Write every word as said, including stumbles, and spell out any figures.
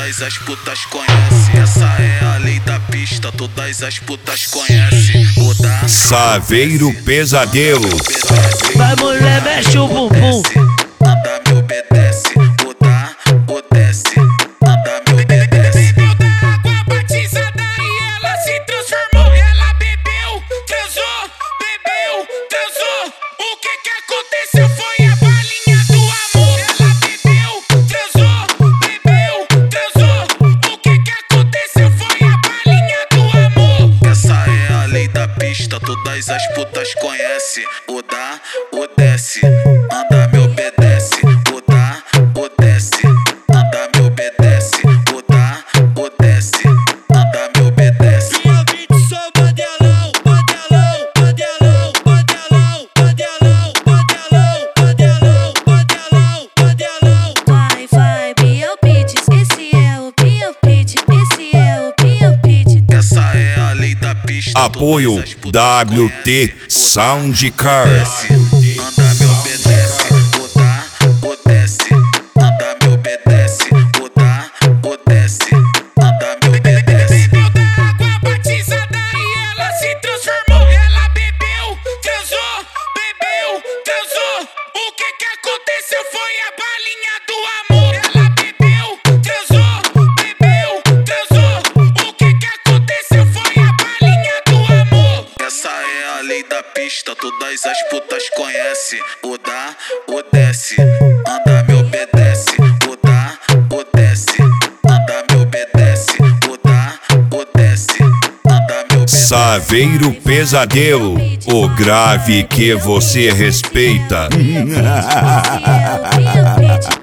todas as putas conhecem. Essa é a lei da pista, todas as putas conhecem. O da Saveiro Pesadelo. Vai, mulher, mexe o bumbum. Anda, me obedece. O da, o desce. Anda, me obedece. Bebeu da água batizada e ela se transformou. Ela bebeu, transou, bebeu, transou. O que que aconteceu foi a balinha do amor. Ela bebeu, transou, bebeu, transou. O que que aconteceu foi a balinha do amor. Essa é a lei da pista, todas as putas conhecem. O da, o desce. Anda, me obedece. O da, o desce. Anda, me obedece. O da, o desce. Anda, me obedece. Minha beat sou bandelão, bandelão, bandelão, bandelão, bandelão, bandelão, bandelão, bandelão, bandelão. Vai, vai, Bill Beat, esse é o Bill Beat, esse é o Bill Beat. Essa é a lei da pista. Apoio todas as putas W T conhecem. Sound Car. Anda, me obedece. O da, o desce. Anda, me obedece. O da, o desce. Anda, me obedece. Bebeu da água batizada e ela se transformou. Ela bebeu, transou, bebeu, transou. O que que aconteceu foi a balinha do amor. Ela bebeu, transou, bebeu, transou. O que que aconteceu foi a balinha do amor. Essa é a lei da pista, todas as putas conhecem. O da, o desce. Anda, me obedece. O da, o desce. Anda, me obedece. O da, o desce. Anda, me obedece. Saveiro Pesadelo. O grave que você respeita. Esse é o Bill Beat.